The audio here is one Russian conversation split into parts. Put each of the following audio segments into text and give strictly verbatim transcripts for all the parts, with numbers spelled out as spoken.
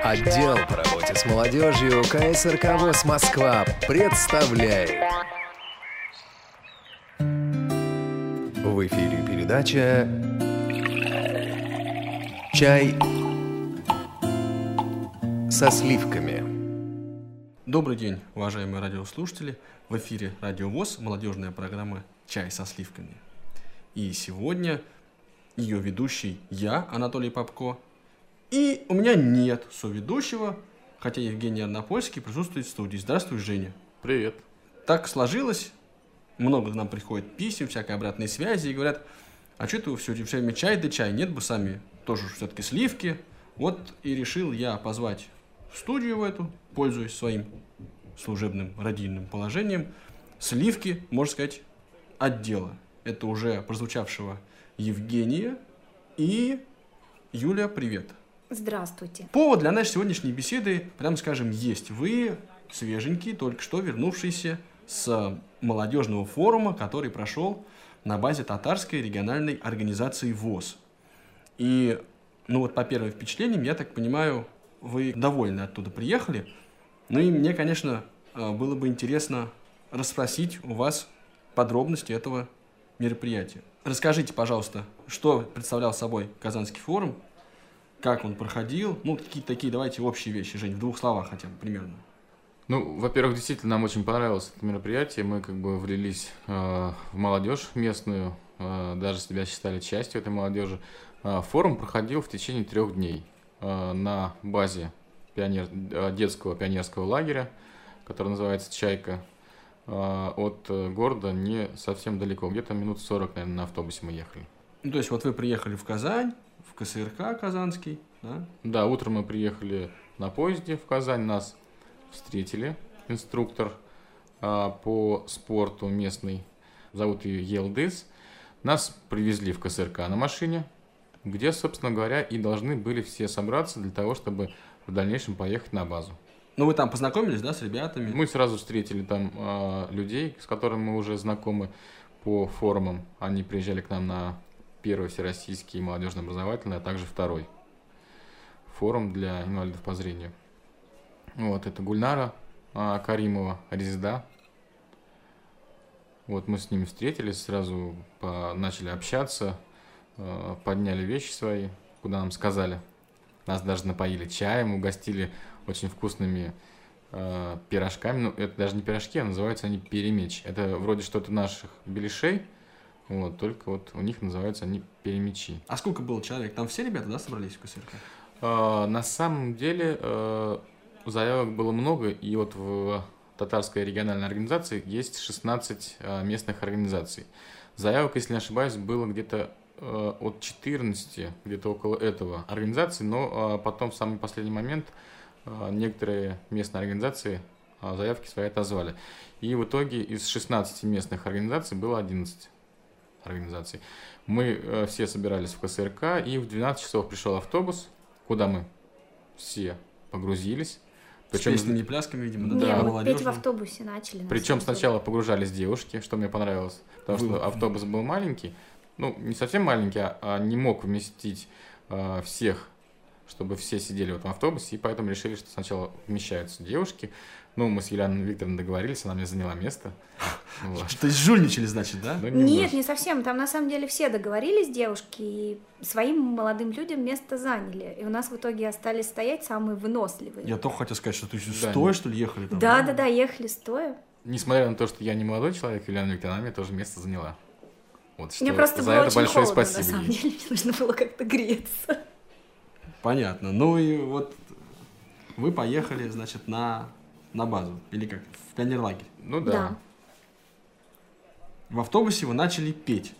Отдел по работе с молодежью ка эс эр ка ВОС Москва представляет. В эфире передача «Чай со сливками». Добрый день, уважаемые радиослушатели. В эфире Радио ВОС, молодежная программа «Чай со сливками». И сегодня ее ведущий я, Анатолий Попко. И у меня нет соведущего, хотя Евгений Арнопольский присутствует в студии. Здравствуй, Женя. Привет. Так сложилось, много нам приходит писем, всякой обратной связи, и говорят, а что ты все время чай да чай, нет бы сами тоже все-таки сливки. Вот и решил я позвать в студию в эту, пользуясь своим служебным родильным положением, сливки, можно сказать, отдела. Это уже прозвучавшего Евгения и Юля, привет. Здравствуйте. Повод для нашей сегодняшней беседы, прямо скажем, есть. Вы свеженький, только что вернувшийся с молодежного форума, который прошел на базе Татарской региональной организации ВОС. И, ну вот по первым впечатлениям, я так понимаю, вы довольны оттуда приехали. Ну и мне, конечно, было бы интересно расспросить у вас подробности этого мероприятия. Расскажите, пожалуйста, что представлял собой Казанский форум, как он проходил, ну, какие-то такие, давайте, общие вещи, Жень, в двух словах хотя бы, примерно. Ну, во-первых, действительно, нам очень понравилось это мероприятие. Мы как бы влились э, в молодежь местную, э, даже себя считали частью этой молодежи. Э, форум проходил в течение трех дней э, на базе пионер, э, детского пионерского лагеря, который называется «Чайка». Э, от города не совсем далеко, где-то минут сорок, наверное, на автобусе мы ехали. Ну, то есть вот вы приехали в Казань, в ка эс эр ка Казанский, да? Да, утром мы приехали на поезде в Казань, нас встретили инструктор а, по спорту местный, зовут ее Елдыс. Нас привезли в ка эс эр ка на машине, где, собственно говоря, и должны были все собраться для того, чтобы в дальнейшем поехать на базу. Ну, вы там познакомились, да, с ребятами? Мы сразу встретили там а, людей, с которыми мы уже знакомы по форумам. Они приезжали к нам на первый всероссийский молодежно-образовательный, а также второй форум для инвалидов по зрению. Вот, это Гульнара а, Каримова, Резида. Вот мы с ними встретились, сразу по, начали общаться, а, подняли вещи свои, куда нам сказали. Нас даже напоили чаем, угостили очень вкусными а, пирожками. Ну, это даже не пирожки, а называются они перемеч. Это вроде что-то наших беляшей, вот, только вот у них называются они перемечи. А сколько было человек? Там все ребята, да, собрались в ка эс эр ка? А, на самом деле а, заявок было много, и вот в Татарской региональной организации есть шестнадцать а, местных организаций. Заявок, если не ошибаюсь, было где-то а, от четырнадцати, где-то около этого организаций, но а, потом в самый последний момент а, некоторые местные организации а, заявки свои отозвали. И в итоге из шестнадцати местных организаций было одиннадцать организаций. Мы а, все собирались в ка эс эр ка, и в двенадцать часов пришел автобус, куда мы все погрузились. Причем, с песнями и плясками, видимо, да? Не, Да, мы молодежь. петь в автобусе начали. Причем сначала погружались девушки, что мне понравилось, потому Вы... что автобус был маленький, ну, не совсем маленький, а, а не мог вместить а, всех, чтобы все сидели в этом автобусе, и поэтому решили, что сначала вмещаются девушки. Ну, мы с Еленой Викторовной договорились, она мне заняла место. То есть жульничали, значит, да? Нет, не совсем. Там на самом деле все договорились, девушки, и своим молодым людям место заняли. И у нас в итоге остались стоять самые выносливые. Я только хотел сказать, что ты стоя, что ли, ехали там? Да, да, да, ехали стоя. Несмотря на то, что я не молодой человек, Елена Викторовна мне тоже место заняла. Вот, Мне просто за было это очень большое холодно, спасибо на самом ей. деле. Мне нужно было как-то греться. Понятно. Ну и вот вы поехали, значит, на, на базу. Или как? В пионерлагерь. Ну да. Да. В автобусе вы начали петь.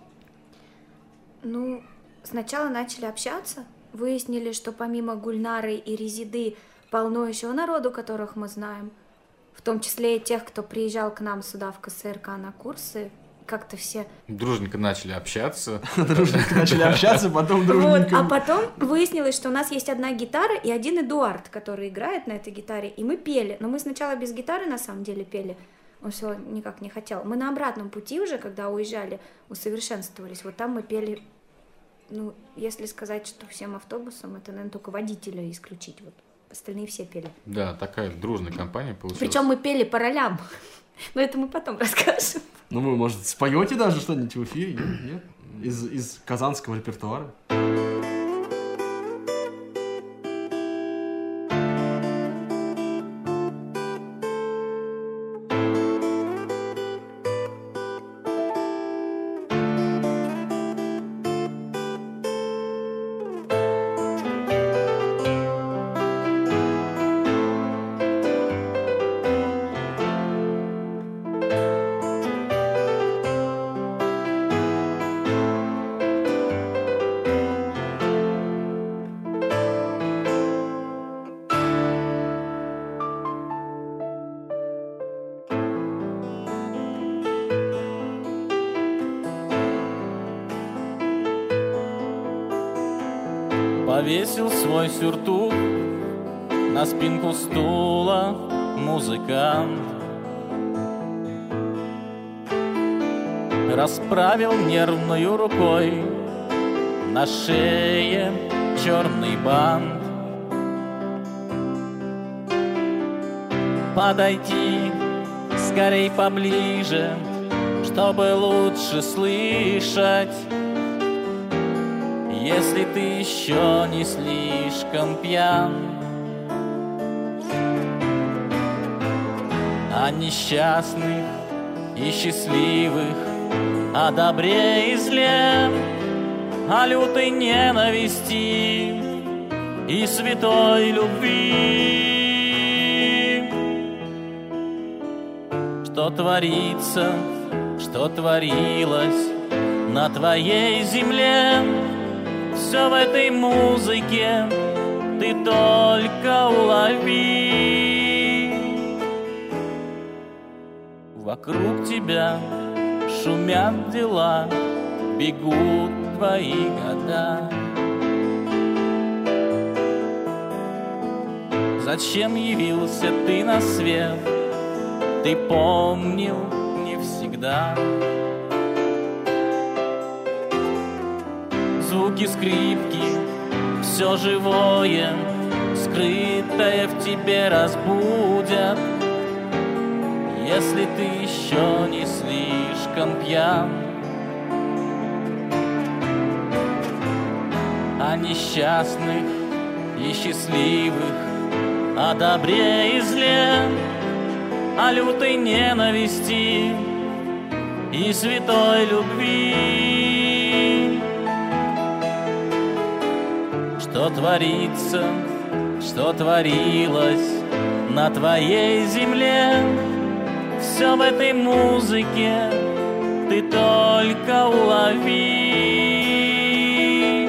Ну, сначала начали общаться. Выяснили, что помимо Гульнары и Резиды полно еще народу, которых мы знаем. В том числе и тех, кто приезжал к нам сюда в ка эс эр ка на курсы. Как-то все... Дружненько начали общаться. Дружненько начали общаться, потом Вот, дружненько... а потом выяснилось, что у нас есть одна гитара и один Эдуард, который играет на этой гитаре, и мы пели. Но мы сначала без гитары на самом деле пели. Он все никак не хотел. Мы на обратном пути уже, когда уезжали, усовершенствовались. Вот там мы пели Ну, если сказать, что всем автобусам, это, наверное, только водителя исключить. Вот. остальные все пели. Да, такая дружная компания получилась. Причем мы пели по ролям, но это мы потом расскажем. Ну, вы, может, споете даже что-нибудь в эфире? Нет? Нет? Из, из казанского репертуара? Повесил свой сюртук на спинку стула музыкант, расправил нервную рукой на шее черный бант. Подойди скорей поближе, чтобы лучше слышать. Если ты еще не слишком пьян, о несчастных и счастливых, о добре и зле, о лютой ненависти и святой любви. Что творится, что творилось на твоей земле, все в этой музыке ты только улови. Вокруг тебя шумят дела, бегут твои года. Зачем явился ты на свет, ты помнил не всегда. Звуки скрипки, все живое, скрытое в тебе разбудят. Если ты еще не слишком пьян, о несчастных и счастливых, о добре и зле, о лютой ненависти и святой любви. Что творится, что творилось на твоей земле, все в этой музыке ты только улови.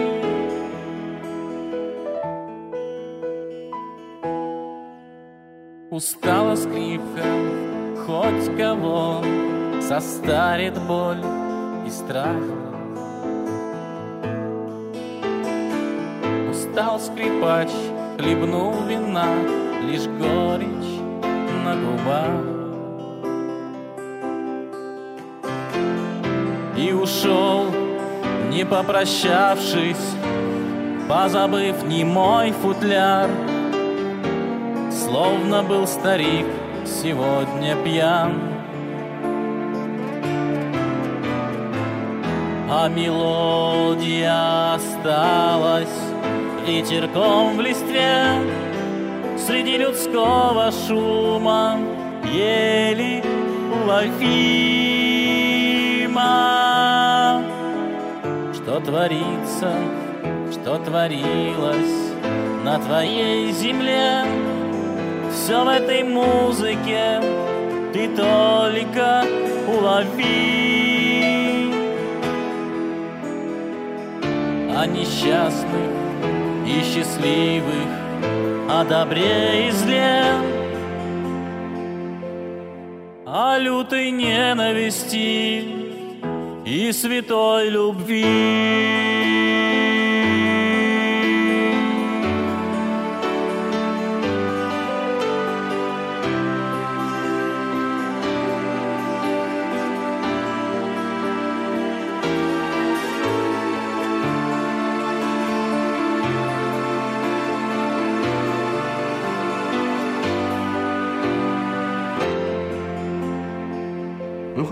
Устала скрипка, хоть кого состарит боль и страх. Устал скрипач, хлебнул вина, лишь горечь на губах. И ушел, не попрощавшись, позабыв немой футляр. Словно был старик сегодня пьян, а мелодия осталась ветерком в листве. Среди людского шума еле уловима. Что творится, что творилось на твоей земле, все в этой музыке ты только улови. О несчастных и счастливых, о добре и зле, о лютой ненависти и святой любви.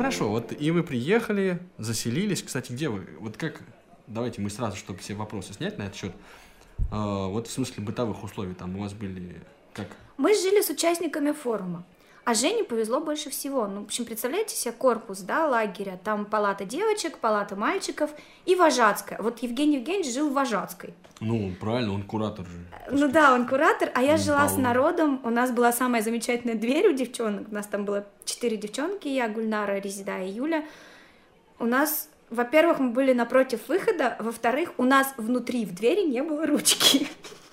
хорошо, вот и вы приехали, заселились. Кстати, где вы? Вот как... Давайте мы сразу, чтобы все вопросы снять на этот счет. А, вот в смысле бытовых условий там у вас были как? Мы жили с участниками форума. А Жене повезло больше всего. Ну, в общем, представляете себе корпус, да, лагеря. Там палата девочек, палата мальчиков и вожатская. Вот Евгений Евгеньевич жил в вожатской. Ну, правильно, он куратор же. Ну да, он куратор, а я жила Баллон. с народом. У нас была самая замечательная дверь у девчонок. У нас там было четыре девчонки, я, Гульнара, Резида и Юля. У нас, во-первых, мы были напротив выхода, во-вторых, у нас внутри в двери не было ручки.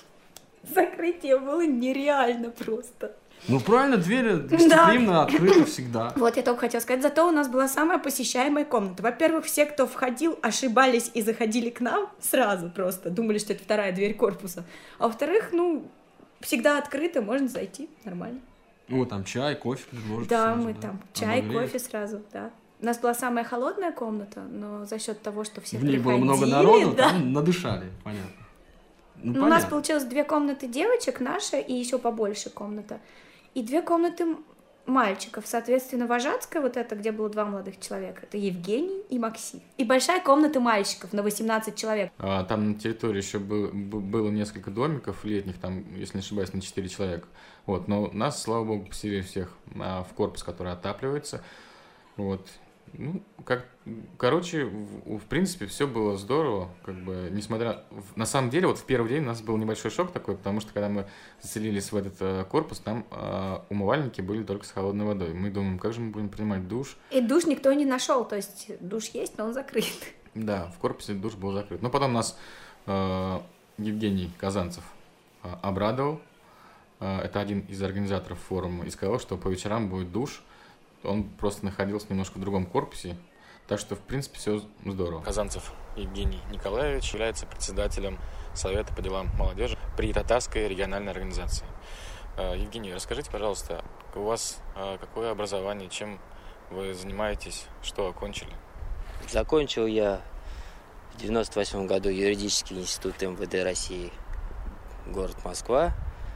Закрытие было нереально просто. Ну, правильно, двери гостеприимно да. открыты всегда. Вот я только хотела сказать, зато у нас была самая посещаемая комната. Во-первых, все, кто входил, ошибались и заходили к нам сразу просто, думали, что это вторая дверь корпуса. А во-вторых, ну, всегда открыто, можно зайти, нормально. Ну, там чай, кофе предложат. Да, сразу, мы да. там чай, Обогреют. кофе сразу, да. У нас была самая холодная комната, но за счет того, что все В ней приходили... было много народу, да. там надышали, понятно. Ну, Ну, у нас получилось две комнаты девочек, наша, и еще побольше комната. И две комнаты мальчиков. Соответственно, вожатская, вот эта, где было два молодых человека, это Евгений и Максим. И большая комната мальчиков на восемнадцать человек. А, там на территории еще был, было несколько домиков летних, там, если не ошибаюсь, на четыре человека. Вот, но нас, слава богу, поселили всех а, в корпус, который отапливается. Вот. Ну, как, короче, в, в принципе, все было здорово, как бы, несмотря... На самом деле, вот в первый день у нас был небольшой шок такой, потому что, когда мы заселились в этот э, корпус, там э, умывальники были только с холодной водой. Мы думаем, как же мы будем принимать душ? И душ никто не нашел, то есть душ есть, но он закрыт. Да, в корпусе душ был закрыт. Но потом нас э, Евгений Казанцев э, обрадовал. Э, это один из организаторов форума, и сказал, что по вечерам будет душ. Он просто находился немножко в другом корпусе, так что, в принципе, все здорово. Казанцев Евгений Николаевич является председателем Совета по делам молодежи при Татарской региональной организации. Евгений, расскажите, пожалуйста, у вас какое образование, чем вы занимаетесь, что окончили? Закончил я в девяносто восьмом году юридический институт эм вэ дэ России, город Москва.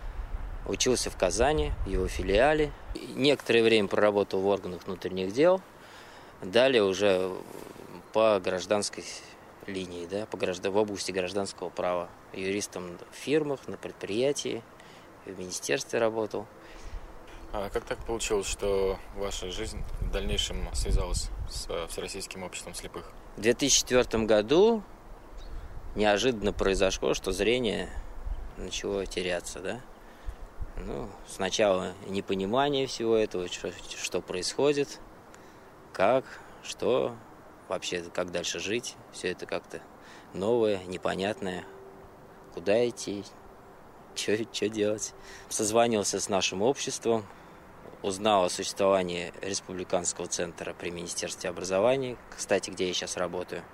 Учился в Казани, в его филиале. Некоторое время проработал в органах внутренних дел. Далее уже по гражданской линии, да, по граждан... в области гражданского права. Юристом в фирмах, на предприятии, в министерстве работал. А как так получилось, что ваша жизнь в дальнейшем связалась с Всероссийским обществом слепых? В две тысячи четвёртом году неожиданно произошло, что зрение начало теряться, да. Ну, сначала непонимание всего этого, что, что происходит, как, что, вообще, как дальше жить. Все это как-то новое, непонятное. Куда идти, что делать. Созванивался с нашим обществом, узнал о существовании республиканского центра при Министерстве образования, кстати, где я сейчас работаю.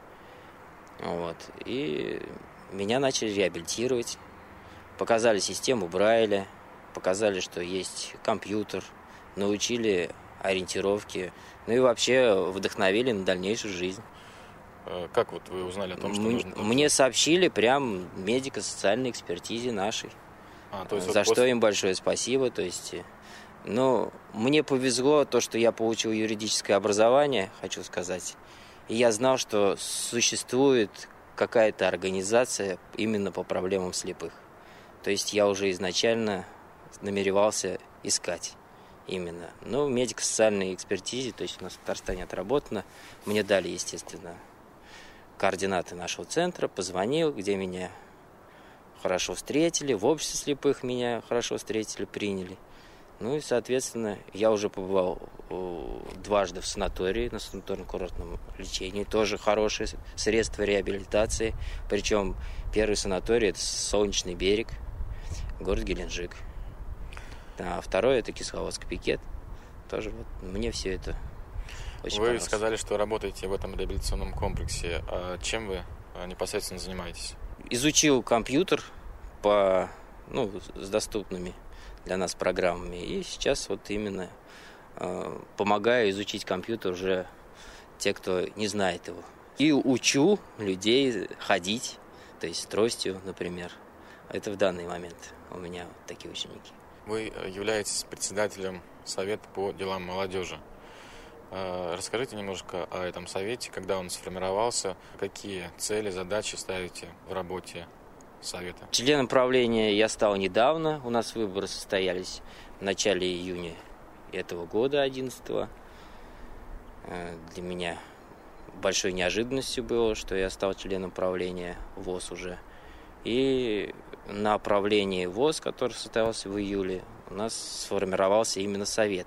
Вот. И меня начали реабилитировать, показали систему Брайля, показали, что есть компьютер, научили ориентировки, ну и вообще вдохновили на дальнейшую жизнь. Как вот вы узнали о том, что М- нужно... Мне сообщили прям медико-социальной экспертизе нашей, а, то есть за вот что после... им большое спасибо. То есть, ну, мне повезло то, что я получил юридическое образование, хочу сказать, и я знал, что существует какая-то организация именно по проблемам слепых. То есть я уже изначально намеревался искать именно. Ну, в медико-социальной экспертизе, то есть у нас в Татарстане отработано. Мне дали, естественно, координаты нашего центра, позвонил, где меня хорошо встретили, в обществе слепых меня хорошо встретили, приняли. Ну и, соответственно, я уже побывал дважды в санатории, на санаторно-курортном лечении. Тоже хорошее средство реабилитации. Причем первый санаторий – это Солнечный берег, город Геленджик. А второй – это Кисловодск пикет. Тоже вот мне все это очень Вы понравилось. сказали, что работаете в этом реабилитационном комплексе. А чем вы непосредственно занимаетесь? Изучил компьютер по, ну, с доступными для нас программами. И сейчас вот именно э, помогаю изучить компьютер уже те, кто не знает его. И учу людей ходить, то есть с тростью, например. Это в данный момент у меня вот такие ученики. Вы являетесь председателем Совета по делам молодежи. А, Расскажите немножко о этом совете, когда он сформировался, какие цели, задачи ставите в работе совета? Членом правления я стал недавно. У нас выборы состоялись в начале июня этого года, одиннадцатого. Для меня большой неожиданностью было, что я стал членом правления ВОС уже. И на правлении ВОС, который состоялся в июле, у нас сформировался именно совет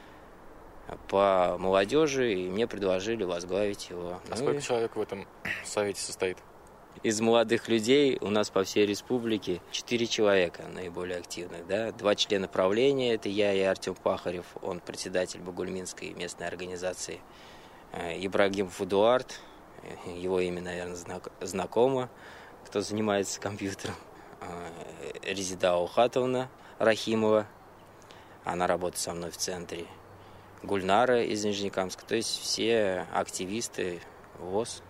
по молодежи, и мне предложили возглавить его. А Ну сколько и человек в этом совете состоит? Из молодых людей у нас по всей республике четыре человека наиболее активных. Да? Два члена правления, это я и Артем Пахарев, он председатель Бугульминской местной организации. Ибрагимов Эдуард, его имя, наверное, знак, знакомо, кто занимается компьютером. Резида Аухатовна Рахимова, она работает со мной в центре. Гульнара из Нижнекамска, то есть все активисты ВОС.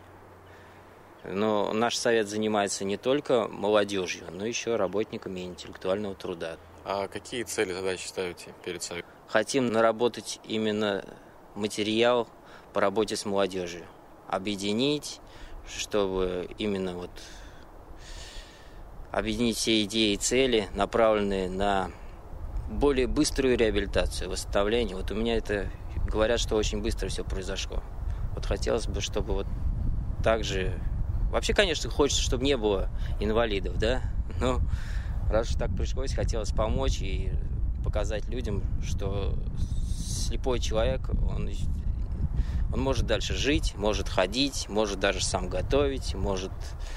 Но наш совет занимается не только молодежью, но еще работниками интеллектуального труда. А какие цели, задачи ставите перед советом? Хотим наработать именно материал по работе с молодежью. Объединить, чтобы именно вот объединить все идеи и цели, направленные на более быструю реабилитацию, восстановление. Вот у меня это, говорят, что очень быстро все произошло. Вот хотелось бы, чтобы вот так же... Вообще, конечно, хочется, чтобы не было инвалидов, да? Но раз уж так пришлось, хотелось помочь и показать людям, что слепой человек, он, он может дальше жить, может ходить, может даже сам готовить, может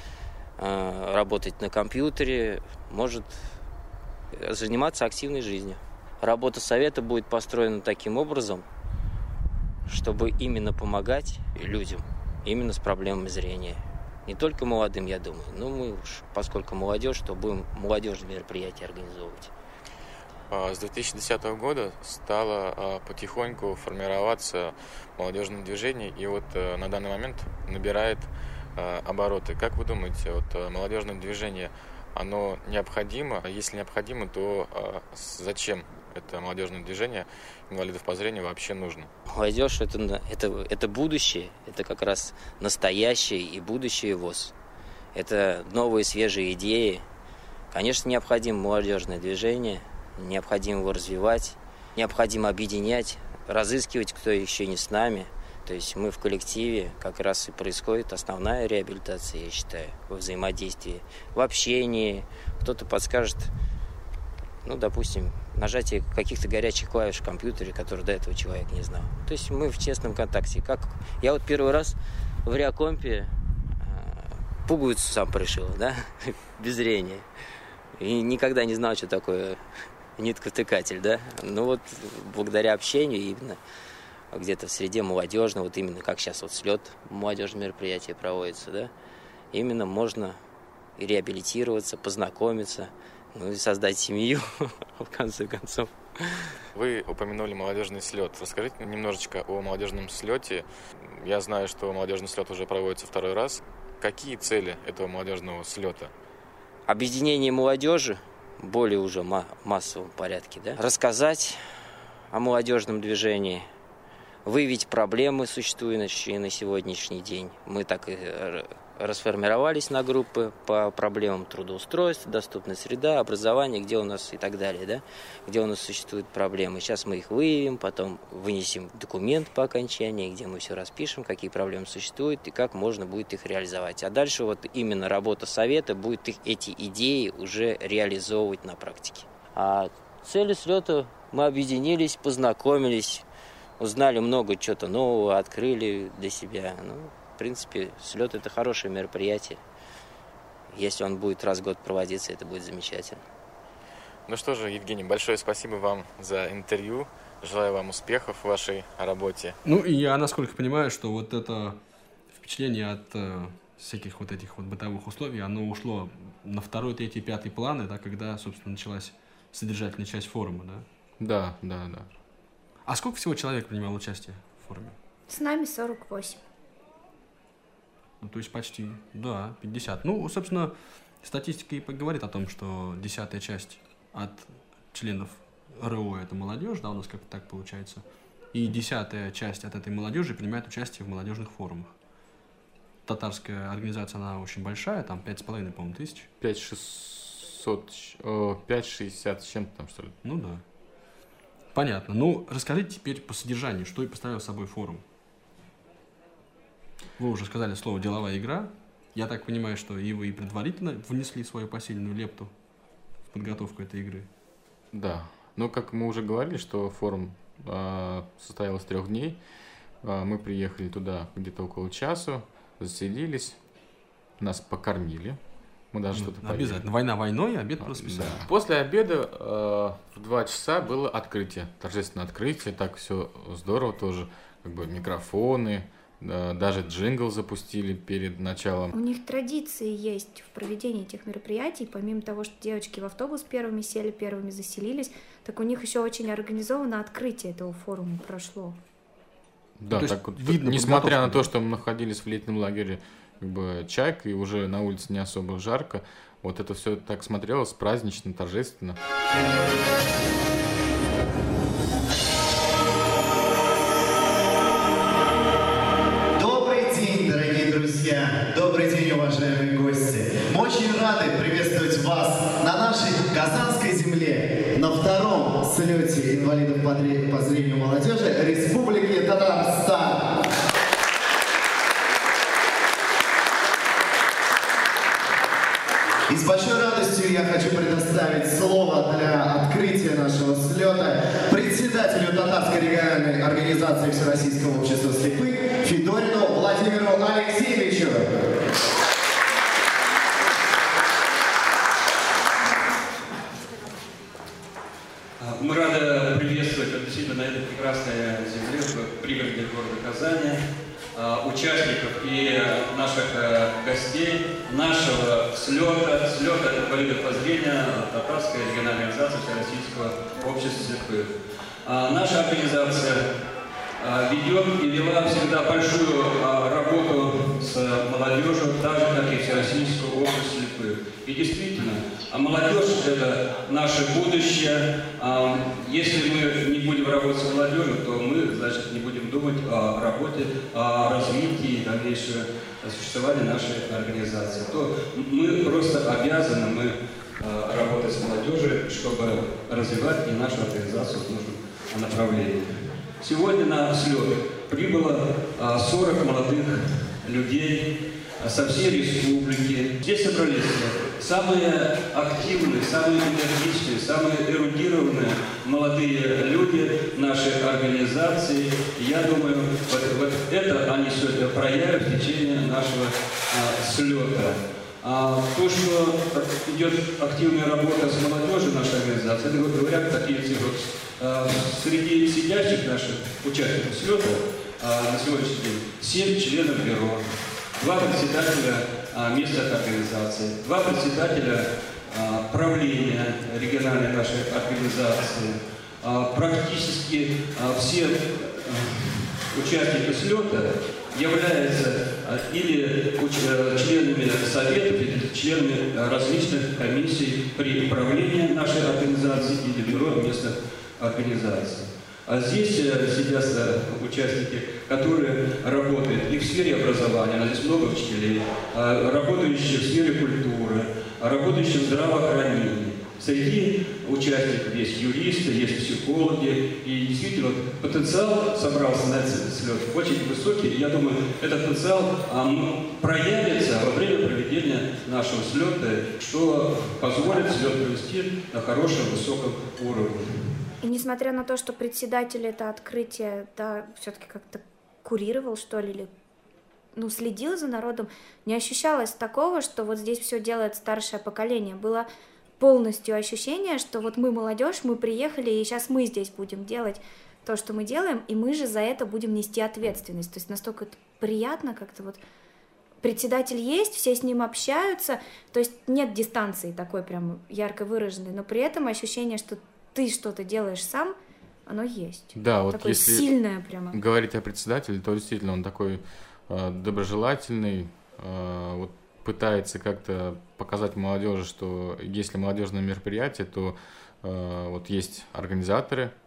э, работать на компьютере, может заниматься активной жизнью. Работа совета будет построена таким образом, чтобы именно помогать людям, именно с проблемами зрения. Не только молодым, я думаю, но мы уж, поскольку молодежь, то будем молодежные мероприятия организовывать. С две тысячи десятого года стало потихоньку формироваться молодежное движение, и вот на данный момент набирает обороты. Как вы думаете, вот молодежное движение, оно необходимо? Если необходимо, то зачем это молодежное движение инвалидов по зрению вообще нужно? Молодежь это, это, это будущее, это как раз настоящее и будущее ВОС. Это новые свежие идеи. Конечно, необходимо молодежное движение, необходимо его развивать, необходимо объединять, разыскивать, кто еще не с нами. То есть мы в коллективе, как раз и происходит основная реабилитация, я считаю, во взаимодействии, в общении. Кто-то подскажет, ну, допустим, нажатие каких-то горячих клавиш в компьютере, которые до этого человек не знал. То есть мы в честном контакте. Как я вот первый раз в Реакомпе э, пуговицу сам пришил, да, без зрения. И никогда не знал, что такое нитковтыкатель, да. Ну вот благодаря общению именно где-то в среде молодежной, вот именно как сейчас вот слет молодежное мероприятие проводится, да, именно можно и реабилитироваться, познакомиться, ну и создать семью, в конце концов. Вы упомянули молодежный слет. Расскажите немножечко о молодежном слете. Я знаю, что молодежный слет уже проводится второй раз. Какие цели этого молодежного слета? Объединение молодежи в более уже массовом порядке, да? Рассказать о молодежном движении, выявить проблемы, существующие на сегодняшний день. Мы так и расформировались на группы по проблемам трудоустройства, доступная среда, образования, где у нас и так далее, да, где у нас существуют проблемы. Сейчас мы их выявим, потом вынесем документ по окончании, где мы все распишем, какие проблемы существуют и как можно будет их реализовать. А дальше вот именно работа совета будет их, эти идеи уже реализовывать на практике. А цели слета мы объединились, познакомились, узнали много чего-то нового, открыли для себя. Ну, в принципе, слет – это хорошее мероприятие. Если он будет раз в год проводиться, это будет замечательно. Ну что же, Евгений, большое спасибо вам за интервью. Желаю вам успехов в вашей работе. Ну и я, насколько понимаю, что вот это впечатление от э, всяких вот этих вот бытовых условий, оно ушло на второй, третий, пятый планы, да, когда, собственно, началась содержательная часть форума, да? Да, да, да. А сколько всего человек принимало участие в форуме? С нами сорок восемь. Ну, то есть почти, да, пятьдесят. Ну, собственно, статистика и говорит о том, что десятая часть от членов РО – это молодежь, да, у нас как-то так получается. и десятая часть от этой молодежи принимает участие в молодежных форумах. Татарская организация, она очень большая, там пять с половиной, по-моему, тысяч. пять шестьсот, пять шестьдесят с чем-то там, что ли. Ну да. Понятно. Ну, расскажите теперь по содержанию, что и представлял собой форум. Вы уже сказали слово «деловая игра». Я так понимаю, что и вы и предварительно внесли свою посильную лепту в подготовку этой игры. Да. Ну, как мы уже говорили, что форум э, состоял из трех дней. Э, мы приехали туда где-то около часу, заселились, нас покормили. Мы даже Ну, что-то поели. обязательно. Война войной, обед по расписанию. Да. После обеда э, в два часа было открытие, торжественное открытие. Так все здорово тоже, как бы микрофоны, э, даже джингл запустили перед началом. У них традиции есть в проведении этих мероприятий. Помимо того, что девочки в автобус первыми сели, первыми заселились, так у них еще очень организованно открытие этого форума прошло. Да, то есть так вот, видно несмотря на подготовку. то, что мы находились в летнем лагере, как бы чайка, и уже на улице не особо жарко, вот это все так смотрелось празднично, торжественно. Добрый день, дорогие друзья! Добрый день, уважаемые гости! Мы очень рады приветствовать вас на нашей Казанской земле, на втором слете инвалидов по зре- по зрению молодежи Республики Татарстан. И с большой радостью я хочу предоставить слово для открытия нашего слета председателю Татарской региональной организации Всероссийского общества слепых Федорину Владимиру Алексеевичу. Мы рады приветствовать действительно на этой прекрасной земле, в пригороде города Казани, участников и наших гостей нашего слета, слета инвалидов по зрению Татарской региональной организации Всероссийского общества слепых. Наша организация ведет и вела всегда большую работу с молодежью, так же, как и Всероссийское общество слепых. И действительно, а молодежь – это наше будущее. Если мы не будем работать с молодежью, то мы, значит, не будем думать о работе, о развитии и дальнейшем существовании нашей организации. То мы просто обязаны мы работать с молодежью, чтобы развивать и нашу организацию в нужном направлении. Сегодня на слет прибыло сорок молодых людей со всей республики. Здесь собрались самые активные, самые энергичные, самые эрудированные молодые люди нашей организации. Я думаю, вот, вот это они сегодня проявят в течение нашего а, слета. А то, что идет активная работа с молодежью нашей организации, это говорят такие цифры. А, среди сидящих наших участников слета а, на сегодняшний день семь членов бюро, два председателя а, местных организаций, два председателя а, правления региональной нашей организации. А, практически а, все а, участники слета являются а, или уч- членами советов, или членами а, различных комиссий при правлении нашей организации или бюро местных организаций. А здесь сидят участники, которые работают и в сфере образования, здесь много учителей, работающие в сфере культуры, работающие в здравоохранении. Среди участников есть юристы, есть психологи, и действительно потенциал собрался на этот слет очень высокий. И я думаю, этот потенциал проявится во время проведения нашего слета, что позволит слет провести на хорошем, высоком уровне. И несмотря на то, что председатель это открытие, да, все-таки как-то курировал, что ли, или ну, следил за народом, не ощущалось такого, что вот здесь все делает старшее поколение. Было полностью ощущение, что вот мы молодежь, мы приехали, и сейчас мы здесь будем делать то, что мы делаем, и мы же за это будем нести ответственность. То есть настолько это приятно как-то вот. Председатель есть, все с ним общаются, то есть нет дистанции такой прям ярко выраженной, но при этом ощущение, что ты что-то делаешь сам, оно есть. Да, вот такое если сильное прямо. говорить о председателе, то действительно он такой э, доброжелательный, э, вот пытается как-то показать молодежи, что если молодежное мероприятие, то э, вот есть организаторы,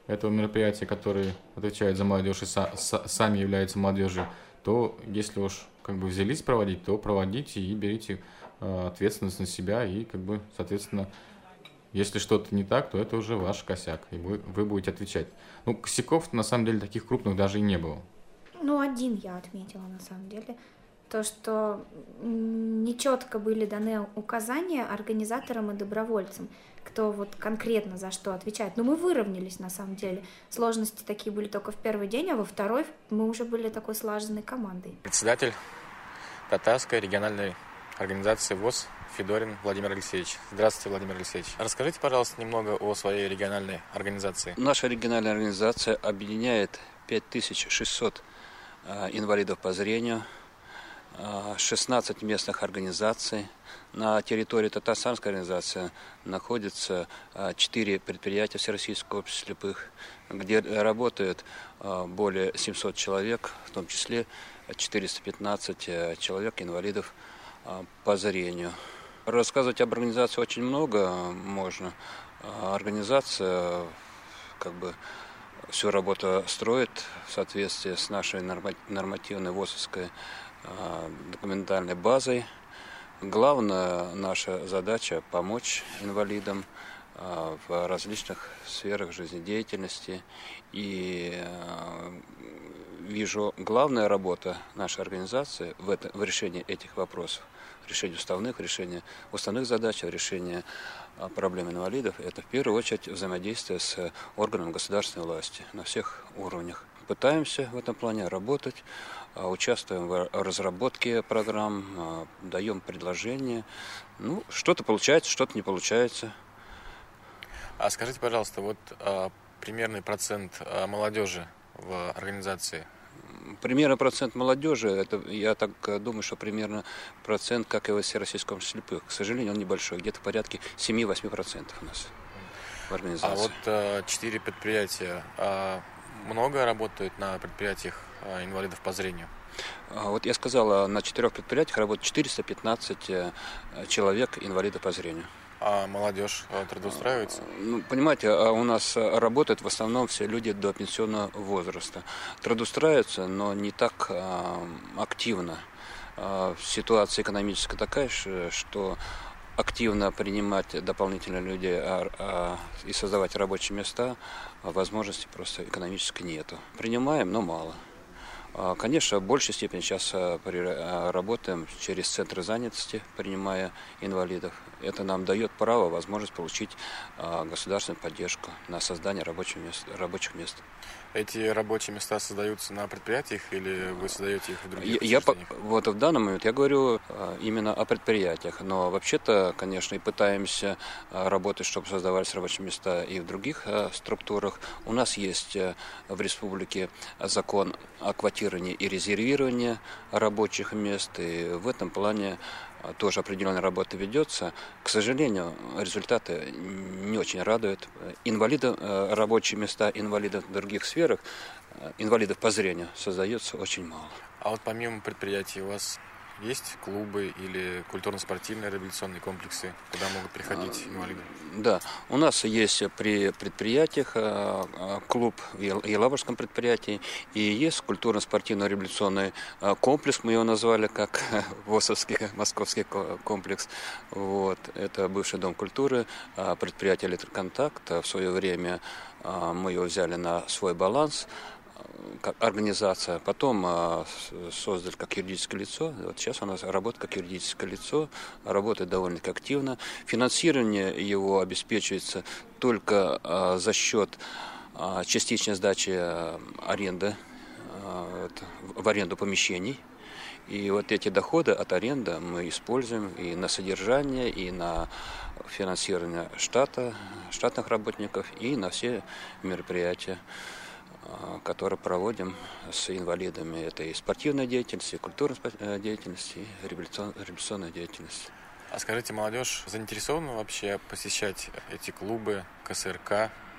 этого мероприятия, которые отвечают за молодежь и са- са- сами являются молодежью, то если уж как бы взялись проводить, то проводите и берите э, ответственность на себя, и как бы, соответственно, если что-то не так, то это уже ваш косяк, и вы, вы будете отвечать. Ну, косяков на самом деле таких крупных даже и не было. Ну, один я отметила на самом деле. То, что нечетко были даны указания организаторам и добровольцам, кто вот конкретно за что отвечает. Но мы выровнялись на самом деле. Сложности такие были только в первый день, а во второй мы уже были такой слаженной командой. Председатель Татарской региональной организации ВОС Федорин Владимир Алексеевич. Здравствуйте, Владимир Алексеевич. Расскажите, пожалуйста, немного о своей региональной организации. Наша региональная организация объединяет пять тысяч шестьсот инвалидов по зрению, шестнадцать местных организаций. На территории Татарстанской организации находится четыре предприятия Всероссийского общества слепых, где работают более семьсот человек, в том числе четыреста пятнадцать человек инвалидов по зрению. Рассказывать об организации очень много можно. Организация как бы всю работу строит в соответствии с нашей нормативной ВОСовской документальной базой. Главная наша задача – помочь инвалидам в различных сферах жизнедеятельности. И вижу, главная работа нашей организации в, это, в решении этих вопросов, решении уставных, решении уставных задач, решении проблем инвалидов – это в первую очередь взаимодействие с органами государственной власти на всех уровнях. Пытаемся в этом плане работать, участвуем в разработке программ, даем предложения. Ну, что-то получается, что-то не получается. А скажите, пожалуйста, вот а, примерный процент а, молодежи в организации? Примерно процент молодежи, это, я так думаю, что примерно процент, как и во Всероссийском обществе слепых. К сожалению, он небольшой, где-то в порядке семь-восемь процентов у нас в организации. А вот а, четыре предприятия, а, много работают на предприятиях а, инвалидов по зрению? Вот я сказал, на четырех предприятиях работает четыреста пятнадцать человек инвалидов по зрению. А молодежь трудоустраивается? Ну, понимаете, у нас работают в основном все люди до пенсионного возраста. Трудоустраиваются, но не так а, активно. А, ситуация экономическая такая, что активно принимать дополнительных людей а, а, и создавать рабочие места возможности просто экономически нету. Принимаем, но мало. Конечно, в большей степени сейчас работаем через центры занятости, принимая инвалидов. Это нам дает право, возможность получить государственную поддержку на создание рабочих мест. Рабочих мест. Эти рабочие места создаются на предприятиях или вы создаете их в других я, учреждениях? Вот в данный момент я говорю именно о предприятиях, но вообще-то, конечно, и пытаемся работать, чтобы создавались рабочие места и в других структурах. У нас есть в республике закон о квотировании и резервировании рабочих мест, и в этом плане тоже определенная работа ведется. К сожалению, результаты не очень радуют. Инвалидов, рабочие места инвалидов в других сферах, инвалидов по зрению, создается очень мало. А вот помимо предприятий у вас есть клубы или культурно-спортивные реабилитационные комплексы, куда могут приходить инвалиды? Да, у нас есть при предприятиях клуб в Елабужском предприятии, и есть культурно-спортивный реабилитационный комплекс, мы его назвали как ВОСовский московский комплекс. Вот. Это бывший дом культуры, предприятие «Электроконтакт». В свое время мы его взяли на свой баланс, как организация, потом а, создали как юридическое лицо. Вот сейчас у нас работает как юридическое лицо, работает довольно-таки активно. Финансирование его обеспечивается только а, за счет а, частичной сдачи а, аренды, а, вот, в аренду помещений. И вот эти доходы от аренды мы используем и на содержание, и на финансирование штата, штатных работников, и на все мероприятия, которые проводим с инвалидами. Это и спортивная деятельность, и культурная деятельность, и реабилитационная деятельность. А скажите, молодежь заинтересована вообще посещать эти клубы, КСРК,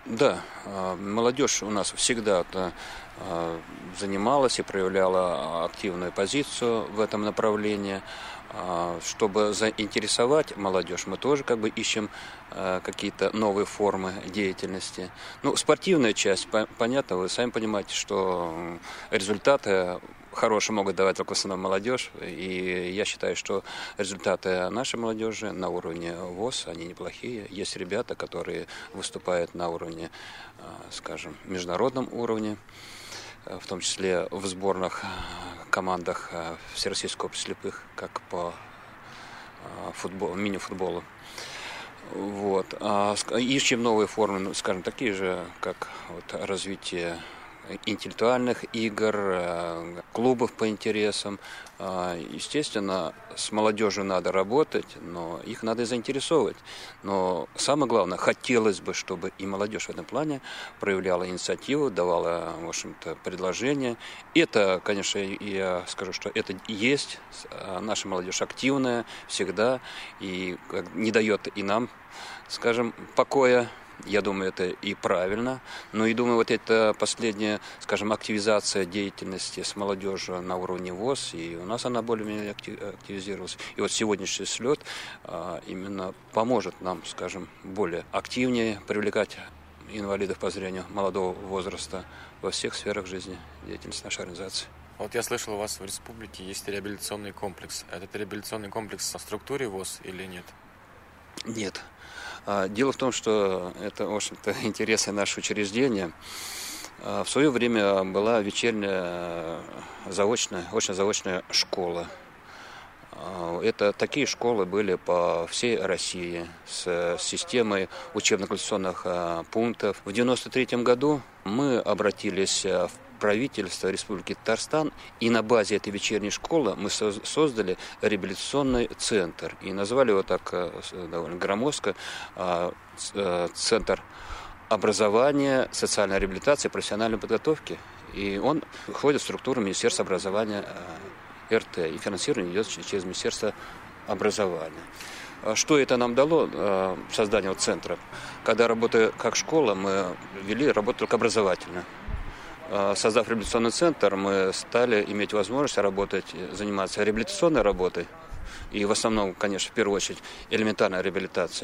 Да, молодежь у нас всегда занималась и проявляла активную позицию в этом направлении. Чтобы заинтересовать молодежь, мы тоже как бы ищем какие-то новые формы деятельности. Ну, спортивная часть, понятно, вы сами понимаете, что результаты хорошие могут давать только в основном молодежь. И я считаю, что результаты нашей молодежи на уровне ВОС, они неплохие. Есть ребята, которые выступают на уровне, скажем, международном уровне, в том числе в сборных командах Всероссийского общества слепых, как по футболу, мини-футболу. Вот. Ищем новые формы, скажем, такие же, как вот развитие интеллектуальных игр, клубов по интересам. Естественно, с молодежью надо работать, но их надо заинтересовывать. Но самое главное, хотелось бы, чтобы и молодежь в этом плане проявляла инициативу, давала, в общем-то, предложения. Это, конечно, я скажу, что это есть. Наша молодежь активная всегда и не дает и нам, скажем, покоя. Я думаю, это и правильно. Но и думаю, вот эта последняя, скажем, активизация деятельности с молодежью на уровне ВОС, и у нас она более-менее активизировалась. И вот сегодняшний слет а, именно поможет нам, скажем, более активнее привлекать инвалидов по зрению молодого возраста во всех сферах жизни деятельности нашей организации. Вот я слышал, у вас в республике есть реабилитационный комплекс. Этот реабилитационный комплекс в структуре ВОС или нет? Нет. Дело в том, что это, в общем-то, интересное наше учреждение. В свое время была вечерняя заочная, очно-заочная школа. Это такие школы были по всей России с системой учебно-квалификационных пунктов. В девяносто третьем году мы обратились в правительство Республики Татарстан, и на базе этой вечерней школы мы создали реабилитационный центр. И назвали его так довольно громоздко «Центр образования, социальной реабилитации, профессиональной подготовки». И он входит в структуру Министерства образования эр тэ, и финансирование идет через Министерство образования. Что это нам дало, создание центра? Когда работая как школа, мы вели работу только образовательно. Создав реабилитационный центр, мы стали иметь возможность работать, заниматься реабилитационной работой, и в основном, конечно, в первую очередь, элементарной реабилитацией,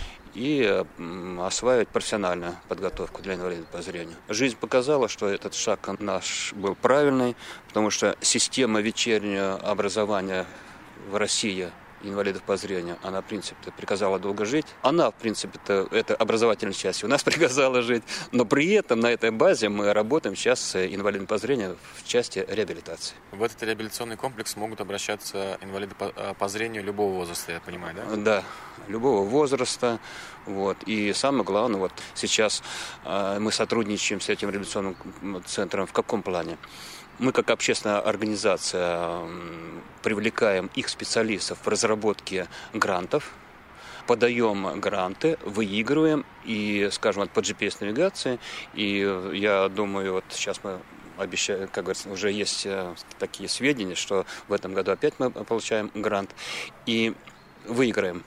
и осваивать профессиональную подготовку для инвалидов по зрению. Жизнь показала, что этот шаг наш был правильный, потому что система вечернего образования в России инвалидов по зрению, она, в принципе, приказала долго жить. Она, в принципе, это образовательная часть у нас приказала жить, но при этом на этой базе мы работаем сейчас с инвалидами по зрению в части реабилитации. В этот реабилитационный комплекс могут обращаться инвалиды по, по зрению любого возраста, я понимаю, да? Да, любого возраста. Вот. И самое главное, вот сейчас э, мы сотрудничаем с этим реабилитационным центром в каком плане? Мы, как общественная организация, привлекаем их специалистов в разработке грантов, подаем гранты, выигрываем и, скажем, вот по джи пи эс-навигации. И я думаю, вот сейчас мы обещаем, как говорится, уже есть такие сведения, что в этом году опять мы получаем грант и выиграем.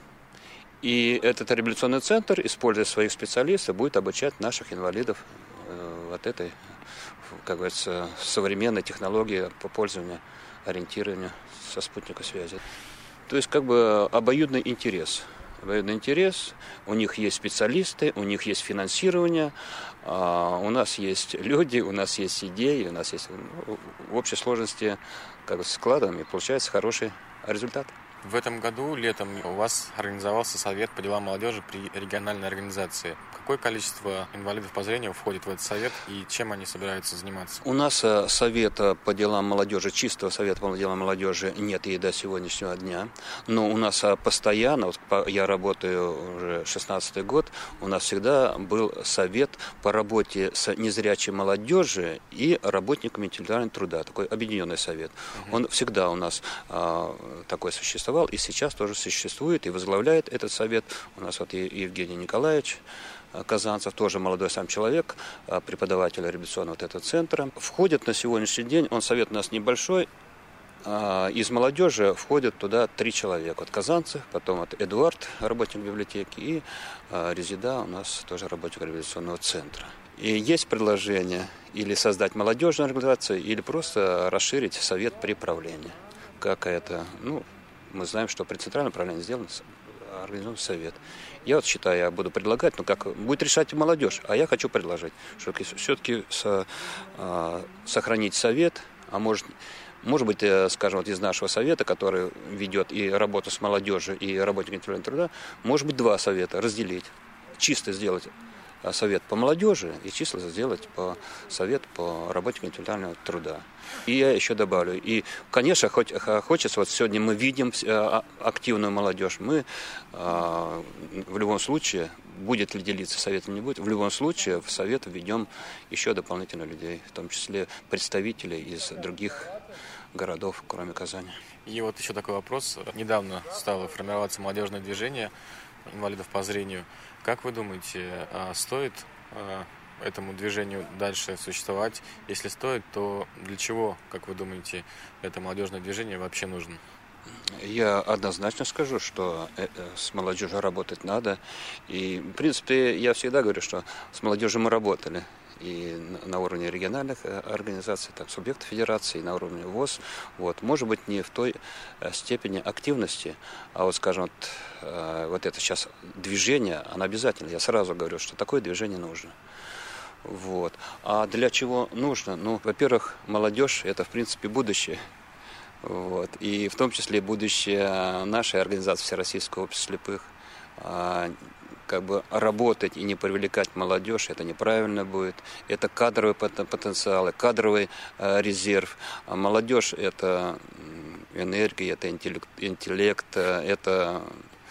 И этот реабилитационный центр, используя своих специалистов, будет обучать наших инвалидов вот этой, как говорится, современной технологии по пользованию, ориентированию со спутниковой связи. То есть как бы обоюдный интерес. Обоюдный интерес. У них есть специалисты, у них есть финансирование, а у нас есть люди, у нас есть идеи, у нас есть, ну, в общей сложности как бы складываем, и получается хороший результат. В этом году летом у вас организовался совет по делам молодежи при региональной организации. Какое количество инвалидов по зрению входит в этот совет и чем они собираются заниматься? У нас совета по делам молодежи, чистого совета по делам молодежи нет и до сегодняшнего дня. Но у нас постоянно, вот я работаю уже шестнадцатый год, у нас всегда был совет по работе с незрячей молодежью и работниками интеллектуального труда, такой объединенный совет. Угу. Он всегда у нас а, такой существовал. И сейчас тоже существует и возглавляет этот совет. У нас вот и Евгений Николаевич Казанцев, тоже молодой сам человек, преподаватель реабилитационного вот этого центра. Входит на сегодняшний день, он совет у нас небольшой, Из молодежи входят туда три человека. Вот Казанцев, потом вот Эдуард, работник библиотеки, и Резида у нас тоже работник революционного центра. И есть предложение или создать молодежную организацию, или просто расширить совет при правлении. Как это, ну, мы знаем, что при центральном правлении сделан организованный совет. Я вот считаю, я буду предлагать, но как будет решать молодежь, а я хочу предложить, что все-таки со, сохранить совет, а может... Может быть, скажем, вот из нашего совета, который ведет и работу с молодежью, и работниками интеллектуального труда, может быть, два совета разделить. Чисто сделать совет по молодежи и чисто сделать по совет по работникам интеллектуального труда. И я еще добавлю. И, конечно, хоть хочется, вот сегодня мы видим активную молодежь, мы в любом случае, будет ли делиться совет или не будет, в любом случае в совет введем еще дополнительно людей, в том числе представителей из других городов, кроме Казани. И вот еще такой вопрос. Недавно стало формироваться молодежное движение инвалидов по зрению. Как вы думаете, стоит этому движению дальше существовать? Если стоит, то для чего, как вы думаете, это молодежное движение вообще нужно? Я однозначно скажу, что с молодежью работать надо. И, в принципе, я всегда говорю, что с молодежью мы работали. И на уровне региональных организаций, так, субъектов федерации, и на уровне ВОС. Вот. Может быть, не в той степени активности, а вот, скажем, вот, вот это сейчас движение, оно обязательно. Я сразу говорю, что такое движение нужно. Вот. А для чего нужно? Ну, во-первых, молодежь – это, в принципе, будущее. Вот. И в том числе будущее нашей организации Всероссийского общества слепых. Как бы работать и не привлекать молодежь, это неправильно будет. Это кадровый потенциал, кадровый резерв. А молодежь – это энергия, это интеллект, интеллект, это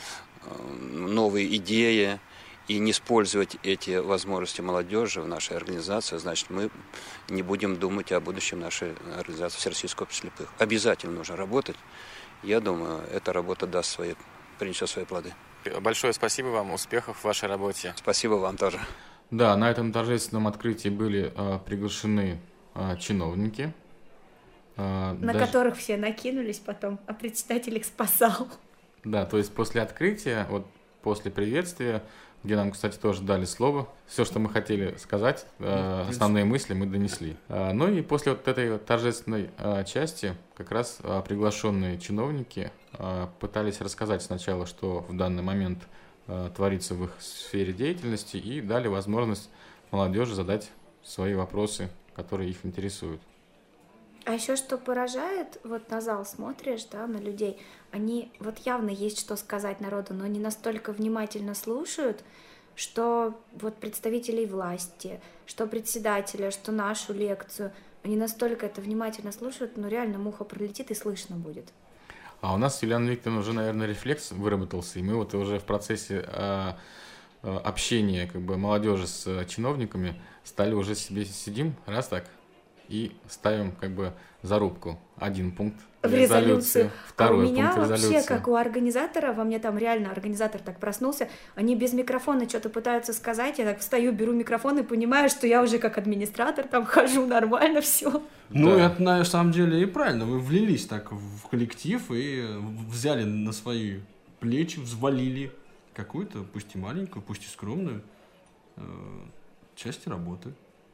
новые идеи. И не использовать эти возможности молодежи в нашей организации, значит, мы не будем думать о будущем нашей организации Всероссийского общества слепых. Обязательно нужно работать. Я думаю, эта работа даст свои, принесет свои плоды. Большое спасибо вам, успехов в вашей работе. Спасибо вам тоже. Да, на этом торжественном открытии были э, приглашены э, чиновники. Э, на даже... которых все накинулись потом, а председатель их спасал. Да, то есть после открытия, вот после приветствия, где нам, кстати, тоже дали слово, все, что мы хотели сказать, э, основные мысли мы донесли. Э, ну и после вот этой торжественной э, части как раз э, приглашенные чиновники э, пытались рассказать сначала, что в данный момент э, творится в их сфере деятельности, и дали возможность молодежи задать свои вопросы, которые их интересуют. А еще что поражает, вот на зал смотришь, да, на людей, они вот явно есть что сказать народу, но они настолько внимательно слушают, что вот представителей власти, что председателя, что нашу лекцию, они настолько это внимательно слушают, ну реально муха пролетит и слышно будет. А у нас с Юлианой Викторовной уже, наверное, рефлекс выработался, и мы вот уже в процессе э, общения как бы молодежи с чиновниками стали уже себе сидим, раз так, и ставим как бы зарубку. Один пункт в резолюцию. Второй а у меня пункт вообще, резолюции. как у организатора, во мне там реально организатор так проснулся, они без микрофона что-то пытаются сказать, я так встаю, беру микрофон и понимаю, что я уже как администратор там хожу, нормально все. Ну, Да. это на самом деле и правильно. Вы влились так в коллектив и взяли на свои плечи, взвалили какую-то, пусть и маленькую, пусть и скромную, э, часть работы.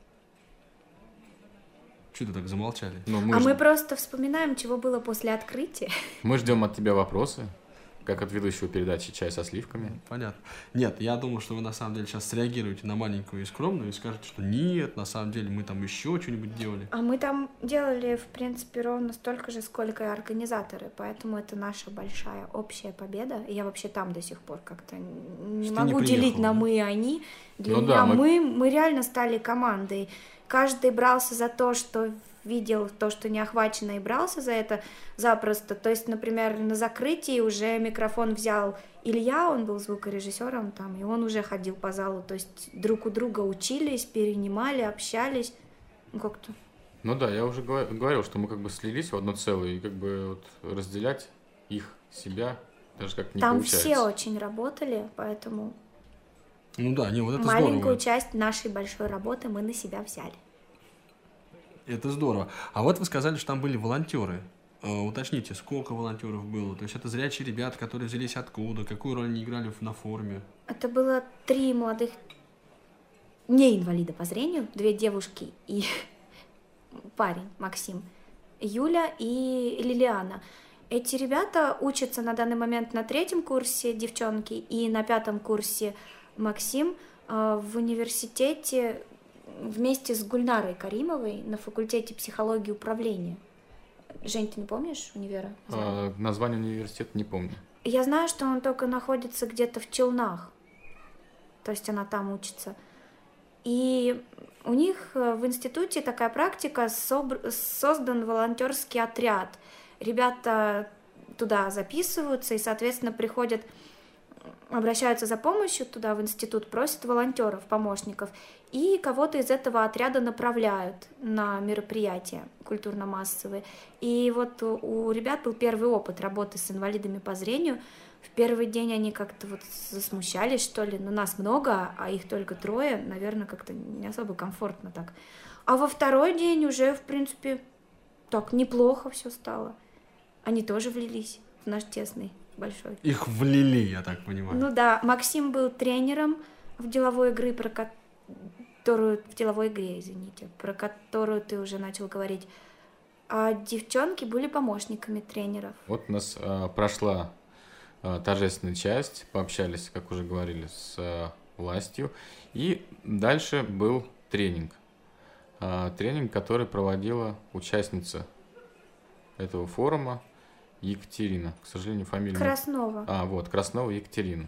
Что ты так замолчали? Ну, мы А ж- мы просто вспоминаем, чего было после открытия. Мы ждем от тебя вопросы, как от ведущего передачи «Чай со сливками». Понятно. Нет, я думал, что вы на самом деле сейчас среагируете на маленькую и скромную и скажете, что нет, на самом деле мы там еще что-нибудь делали. А мы там делали, в принципе, ровно столько же, сколько и организаторы, поэтому это наша большая общая победа. И я вообще там до сих пор как-то не Что ты не могу делить приехала, на да? мы и они. Для Ну меня да, мы- мы... Мы, реально стали командой. Каждый брался за то, что видел, то, что не охвачено, и брался за это запросто. То есть, например, на закрытии уже микрофон взял Илья, он был звукорежиссером там, и он уже ходил по залу. То есть друг у друга учились, перенимали, общались. Ну, как-то. Ну да, я уже говор- говорил, что мы как бы слились в одно целое, и как бы вот разделять их, себя, даже как не Там получается. все очень работали, поэтому Ну да, не, вот это маленькую здорово. часть нашей большой работы мы на себя взяли. Это здорово. А вот вы сказали, что там были волонтеры. уточните, сколько волонтеров было? То есть это зрячие ребята, которые взялись откуда? Какую роль они играли на форуме? Это было три молодых не инвалида по зрению, две девушки и парень Максим, Юля и Лилиана. Эти ребята учатся на данный момент на третьем курсе, девчонки, и на пятом курсе Максим в университете вместе с Гульнарой Каримовой на факультете психологии и управления. Жень, ты не помнишь универа? А, название университета не помню. Я знаю, что он только находится где-то в Челнах, то есть она там учится. И у них в институте такая практика, создан волонтерский отряд. Ребята туда записываются и, соответственно, приходят, обращаются за помощью туда, в институт, просят волонтеров, помощников, и кого-то из этого отряда направляют на мероприятия культурно-массовые. И вот у, у ребят был первый опыт работы с инвалидами по зрению. В первый день они как-то вот засмущались, что ли, но нас много, а их только трое, наверное, как-то не особо комфортно так. А во второй день уже, в принципе, так неплохо все стало. Они тоже влились в наш тесный, большой. Их влили, я так понимаю. Ну да, Максим был тренером в деловой игры, про которую... В деловой игре, извините, про которую ты уже начал говорить. А девчонки были помощниками тренеров. Вот у нас а, прошла а, торжественная часть, пообщались, как уже говорили, с а, властью. И дальше был тренинг. А, тренинг, который проводила участница этого форума Екатерина, к сожалению, фамилия... Краснова. А, вот, Краснова Екатерина.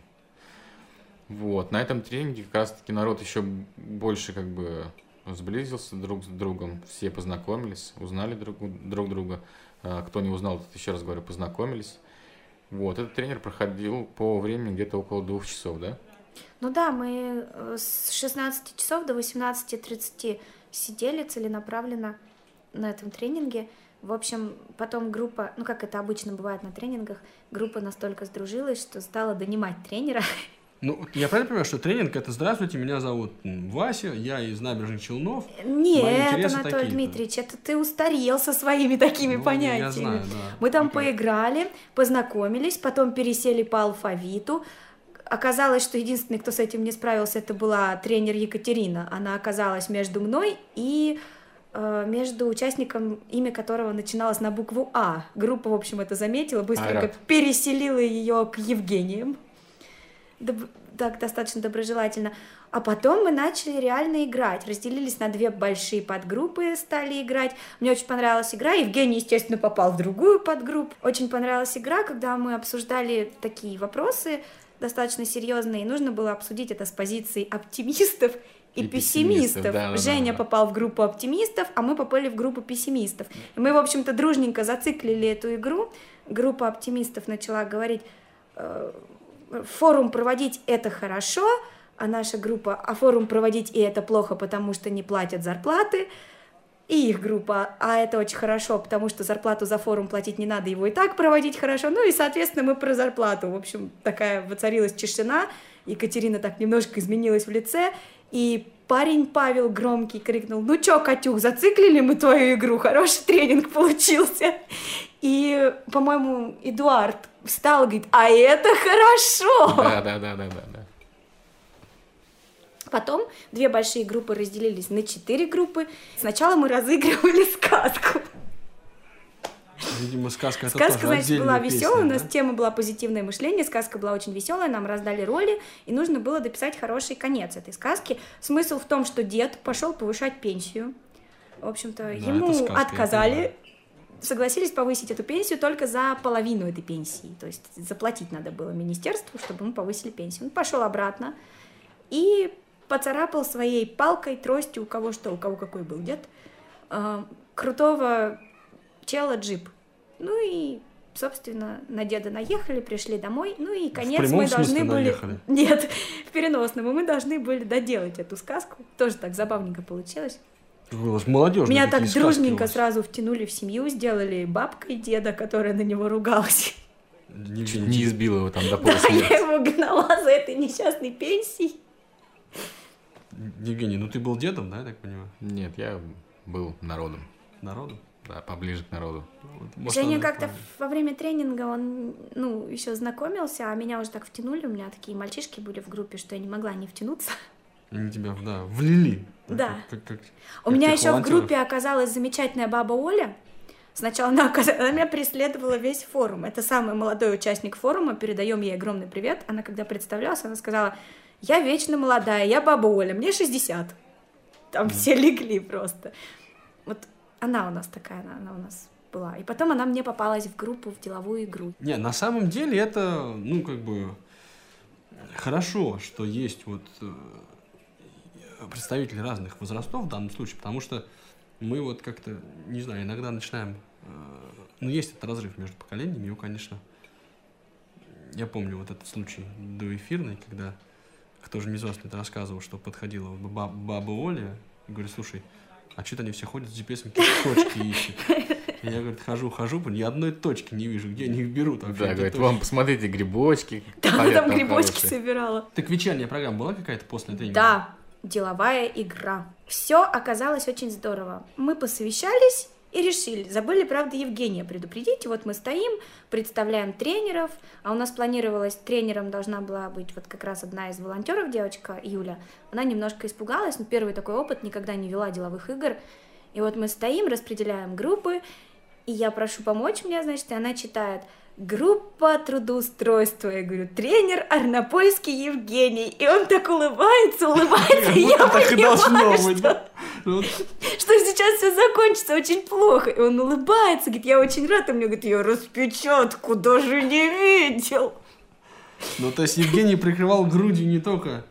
Вот, на этом тренинге как раз-таки народ еще больше как бы сблизился друг с другом, все познакомились, узнали друг, друг друга. Кто не узнал, тот, еще раз говорю, познакомились. Вот, этот тренинг проходил по времени где-то около двух часов, да? Ну да, мы с шестнадцати часов до восемнадцати тридцати сидели целенаправленно на этом тренинге. В общем, потом группа, ну как это обычно бывает на тренингах, группа настолько сдружилась, что стала донимать тренера. Ну, я правильно понимаю, что тренинг — это «Здравствуйте, меня зовут Вася, я из Набережных Челнов». Нет, Анатолий Дмитриевич, это ты устарел со своими такими ну, понятиями. Я знаю, да. Мы там okay. поиграли, познакомились, потом пересели по алфавиту. Оказалось, что единственный, кто с этим не справился, это была тренер Екатерина. Она оказалась между мной и... между участником, имя которого начиналось на букву А. Группа, в общем, это заметила, быстренько Айрат. переселила ее к Евгениям. Доб- так, достаточно доброжелательно. А потом мы начали реально играть. Разделились на две большие подгруппы, стали играть. Мне очень понравилась игра. Евгений, естественно, попал в другую подгруппу. Очень понравилась игра, когда мы обсуждали такие вопросы достаточно серьезные. И нужно было обсудить это с позиции оптимистов и, и пессимистов. пессимистов. Да, Женя да, да. попал в группу оптимистов, а мы попали в группу пессимистов. И мы, в общем-то, дружненько зациклили эту игру. Группа оптимистов начала говорить, э, форум проводить — это хорошо, а наша группа, а форум проводить и это плохо, потому что не платят зарплаты. И их группа, а это очень хорошо, потому что зарплату за форум платить не надо, его и так проводить хорошо. Ну и, соответственно, мы про зарплату. В общем, такая воцарилась тишина. Екатерина так немножко изменилась в лице. И парень Павел громкий крикнул: «Ну чё, Катюх, зациклили мы твою игру? Хороший тренинг получился». И, по-моему, Эдуард встал и говорит: «А это хорошо!» Да, да, да, да, да, да. Потом две большие группы разделились на четыре группы. Сначала мы разыгрывали сказку. Видимо, сказка это Сказка, тоже значит, была песня, веселая, да? у нас тема была позитивное мышление, сказка была очень веселая, нам раздали роли, и нужно было дописать хороший конец этой сказки. Смысл в том, что дед пошел повышать пенсию. В общем-то, да, ему сказка, отказали, согласились повысить эту пенсию только за половину этой пенсии. То есть заплатить надо было министерству, чтобы ему повысили пенсию. Он пошел обратно и поцарапал своей палкой, тростью, у кого что, у кого какой был дед, э, крутого чела джип. Ну и, собственно, на деда наехали, пришли домой. Ну и конец мы должны были... Наехали? Нет, в переносном. И мы должны были доделать эту сказку. Тоже так забавненько получилось. Молодежь. Меня так дружненько сразу втянули в семью, сделали бабкой деда, которая на него ругалась. Чуть не избила его там до полусмерти. Да, я его гнала за этой несчастной пенсией. Евгений, ну ты был дедом, да, я так понимаю? Нет, я был народом. Народом? Да, поближе к народу. Вот, может, Женя он как-то понял. во время тренинга, он, ну, еще знакомился, а меня уже так втянули, у меня такие мальчишки были в группе, что я не могла не втянуться. Они тебя, да, влили. Да. Как, как, как, У как меня тех еще в волонтеров. группе оказалась замечательная баба Оля. Сначала она, оказ- она меня преследовала весь форум. Это самый молодой участник форума, передаем ей огромный привет. Она когда представлялась, она сказала: я вечно молодая, я баба Оля, мне шестьдесят. Там все легли просто. Вот она у нас такая, она, она у нас была. И потом она мне попалась в группу, в деловую игру. Не, на самом деле это, ну, как бы, хорошо, что есть вот э, представители разных возрастов в данном случае, потому что мы вот как-то, не знаю, иногда начинаем, э, ну, есть этот разрыв между поколениями, его, конечно, я помню вот этот случай доэфирный, когда кто-то из вас это рассказывал, что подходила вот баба, баба Оля и говорит: слушай, а что-то они все ходят с джи пи эсом, какие-то точки ищут. И я, говорит, хожу, хожу, ни одной точки не вижу, где они их берут вообще. Да, эти говорит, точки. вам посмотрите, грибочки. Да, понятно, там грибочки хорошие. собирала. Так вечерняя программа была какая-то после тренинга? Да, деловая игра. Все оказалось очень здорово. Мы посовещались и решили. Забыли, правда, Евгения предупредить. И вот мы стоим, представляем тренеров, а у нас планировалось, тренером должна была быть вот как раз одна из волонтеров, девочка Юля. Она немножко испугалась, но первый такой опыт, никогда не вела деловых игр. И вот мы стоим, распределяем группы, и я прошу помочь мне, значит, и она читает: группа трудоустройства. Я говорю: тренер Арнопольский Евгений. И он так улыбается, улыбается, и я Так и должно понимаю, быть, что, да? Вот. что сейчас все закончится очень плохо. И он улыбается, говорит: я очень рад. И мне говорит: я распечатку даже не видел. Ну, то есть Евгений прикрывал грудью не только...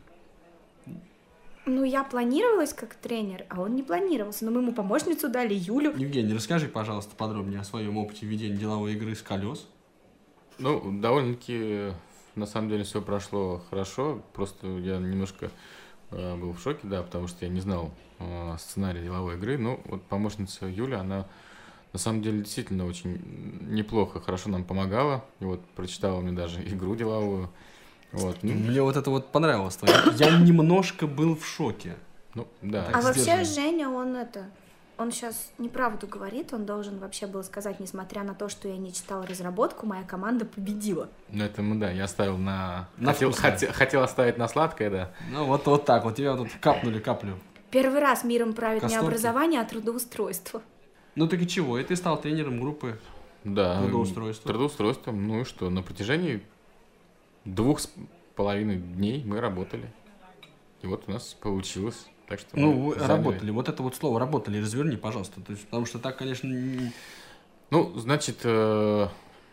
Ну, я планировалась как тренер, а он не планировался. Но мы ему помощницу дали, Юлю. Евгений, расскажи, пожалуйста, подробнее о своем опыте ведения деловой игры с колес. Ну, довольно-таки, на самом деле, все прошло хорошо. Просто я немножко э, был в шоке, да, потому что я не знал э, сценария деловой игры. Ну, вот помощница Юля, она на самом деле действительно очень неплохо, хорошо нам помогала. И вот прочитала мне даже игру деловую. Вот. Ну, Мне вот это вот понравилось. твое. Я немножко был в шоке. ну, да. А вообще сдержанно. Женя, он это... Он сейчас неправду говорит, он должен вообще был сказать, несмотря на то, что я не читала разработку, моя команда победила. Ну, это, ну, да, я оставил на... На хотел, вкусное. хотел, хотел оставить на сладкое, да. Ну, вот, вот так вот. Тебя тут капнули каплю. Первый раз миром правит не Касторки. образование, а трудоустройство. Ну, так и чего? И ты стал тренером группы Да. трудоустройства. Трудоустройством. Ну и что, на протяжении двух с половиной дней мы работали. И вот у нас получилось. Так что Ну, мы вы заняли. работали. Вот это вот слово «работали» разверни, пожалуйста. То есть, потому что так, конечно... не- Ну, значит, э,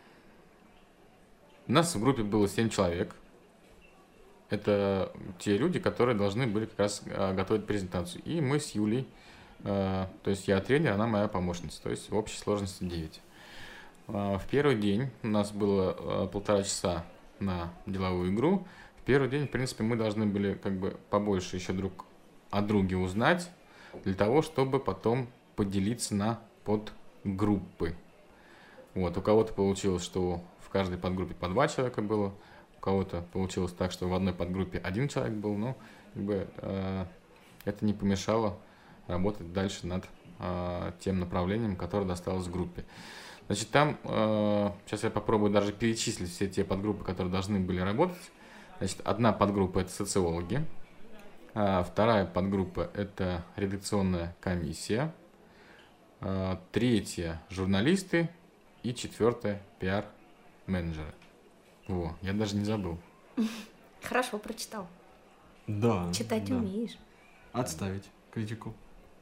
у нас в группе было семь человек. Это те люди, которые должны были как раз э, готовить презентацию. И мы с Юлей, э, то есть я тренер, она моя помощница. То есть в общей сложности девять. Э, в первый день у нас было э, полтора часа на деловую игру. В первый день, в принципе, мы должны были как бы побольше еще друг о друге узнать, для того, чтобы потом поделиться на подгруппы. Вот, у кого-то получилось, что в каждой подгруппе по два человека было, у кого-то получилось так, что в одной подгруппе один человек был, но как бы, э, это не помешало работать дальше над э, тем направлением, которое досталось группе. Значит, там, э, сейчас я попробую даже перечислить все те подгруппы, которые должны были работать. Значит, одна подгруппа – это социологи, а вторая подгруппа – это редакционная комиссия, а третья – журналисты и четвертая – пиар-менеджеры. Во, я даже не забыл. Хорошо прочитал. Да. Читать да. умеешь. Отставить критику.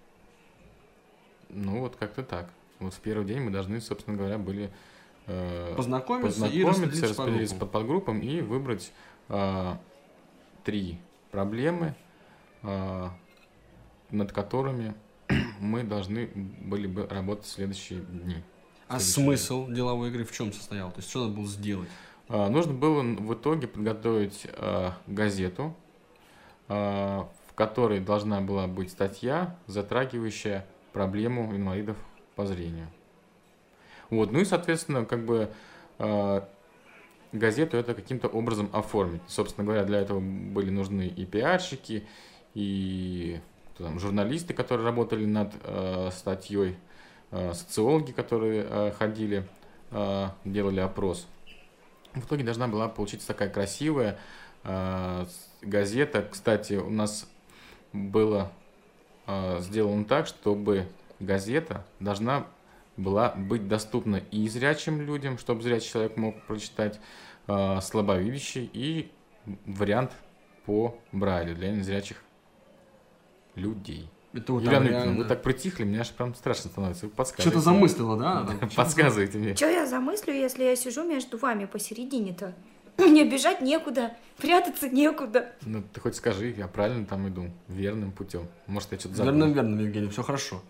Ну, вот как-то так. Вот в первый день мы должны, собственно говоря, были э, Познакомиться, и познакомиться, распределиться по распределиться группам. по подгруппам и выбрать э, три проблемы, э, над которыми мы должны были бы работать в следующие дни. А Следующие смысл деловой игры в чем состоял? То есть, что надо было сделать? А, Нужно было в итоге подготовить а, газету, а, в которой должна была быть статья, затрагивающая проблему инвалидов по зрению. Вот. Ну и, соответственно, как бы а, газету это каким-то образом оформить. Собственно говоря, для этого были нужны и пиарщики, и кто там, журналисты, которые работали над а, статьей. социологи, которые ходили, делали опрос. В итоге должна была получиться такая красивая газета. Кстати, у нас было сделано так, чтобы газета должна была быть доступна и зрячим людям, чтобы зрячий человек мог прочитать, слабовидящий, и вариант по Брайлю для незрячих людей. Это вот Юлиана реально... Викторовна, вы так притихли, мне аж прям страшно становится. Вы подсказываете. Что-то замыслила, да? Подсказывайте мне. Что я замыслю, если я сижу между вами посередине-то? Мне бежать некуда, прятаться некуда. Ну, ты хоть скажи, я правильно там иду, верным путем. Может, я что-то забыл. Верным, верным, Евгений, все хорошо.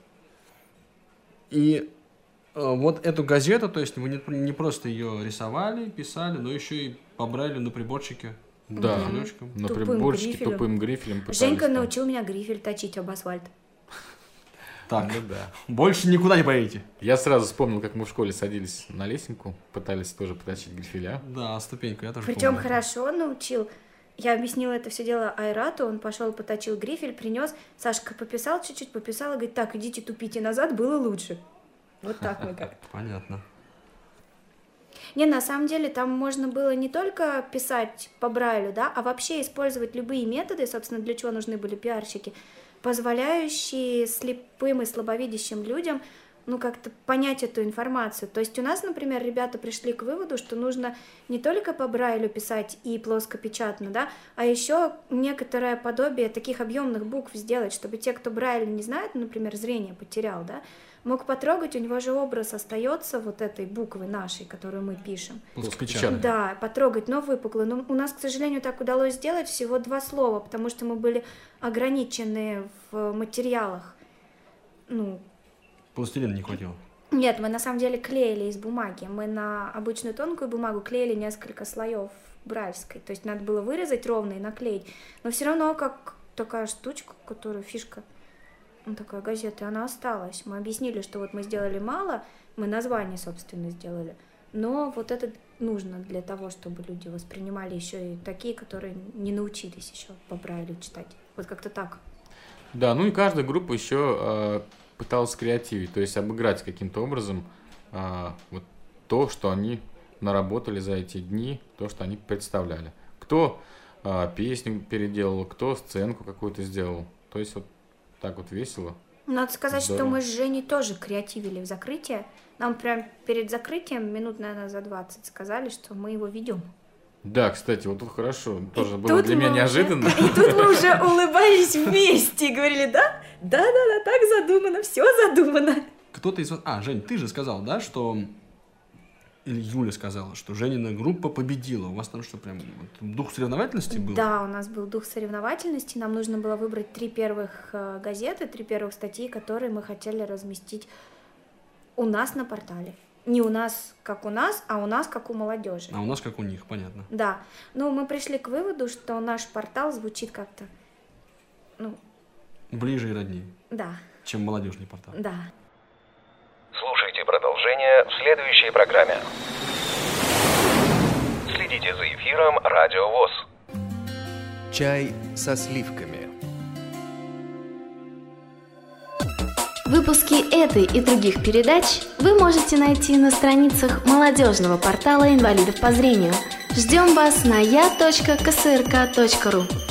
И э, вот эту газету, то есть вы не, не просто ее рисовали, писали, но еще и по Брайлю на приборчике. Да, mm-hmm. на тупым приборчике грифелем. тупым грифелем пытались. Женька там. научил меня грифель точить об асфальт. Так, ну, да. Больше никуда не поедете. Я сразу вспомнил, как мы в школе садились на лесенку, пытались тоже поточить грифеля. Да, ступеньку, я тоже Причем помню. хорошо научил. Я объяснила это все дело Айрату, он пошел, поточил грифель, принес. Сашка пописал чуть-чуть, пописал и говорит, так, идите тупите назад, было лучше. Вот так мы как-то. Понятно. Не, на самом деле там можно было не только писать по Брайлю, да, а вообще использовать любые методы, собственно, для чего нужны были пиарщики, позволяющие слепым и слабовидящим людям, ну, как-то понять эту информацию. То есть у нас, например, ребята пришли к выводу, что нужно не только по Брайлю писать и плоскопечатно, да, а еще некоторое подобие таких объемных букв сделать, чтобы те, кто Брайль не знает, например, зрение потерял, да, мог потрогать, у него же образ остается вот этой буквы нашей, которую мы пишем. Плоскопечатной. Да, потрогать, но выпуклую. Но у нас, к сожалению, так удалось сделать всего два слова, потому что мы были ограничены в материалах. Ну, пластилина не хватило. нет, мы на самом деле клеили из бумаги. Мы на обычную тонкую бумагу клеили несколько слоев брайльской. То есть надо было вырезать ровно и наклеить. Но все равно как такая штучка, которая фишка, ну, такая газета, она осталась. Мы объяснили, что вот мы сделали мало, мы название, собственно, сделали. Но вот это нужно для того, чтобы люди воспринимали еще и такие, которые не научились еще по Брайлю читать. Вот как-то так. Да, ну и каждая группа еще э, пыталась креативить, то есть обыграть каким-то образом э, вот то, что они наработали за эти дни, то, что они представляли. Кто э, песню переделал, кто сценку какую-то сделал. То есть вот так вот весело. Надо сказать, Здорово. что мы с Женей тоже креативили в закрытие. Нам прям перед закрытием, минут, наверное, за двадцать сказали, что мы его ведем. Да, кстати, вот тут хорошо, тоже И было для меня мы неожиданно. Уже, и тут мы уже улыбались вместе и говорили, да, да, да, да, так задумано, все задумано. Кто-то из вас... А, Жень, ты же сказал, да, что... Или Юля сказала, что Женина группа победила. У вас там что, прям вот, дух соревновательности был? Да, у нас был дух соревновательности. Нам нужно было выбрать три первых э, газеты, три первых статьи, которые мы хотели разместить у нас на портале. Не у нас, как у нас, а у нас, как у молодежи. А у нас, как у них, понятно. Да. Ну, мы пришли к выводу, что наш портал звучит как-то, ну... Ближе и роднее. Да. Чем молодежный портал. Да. Слушайте продолжение в следующей программе. Следите за эфиром Радио ВОС. Чай со сливками. Выпуски этой и других передач вы можете найти на страницах молодежного портала инвалидов по зрению. Ждем вас на я точка ка эс эр ка точка ру.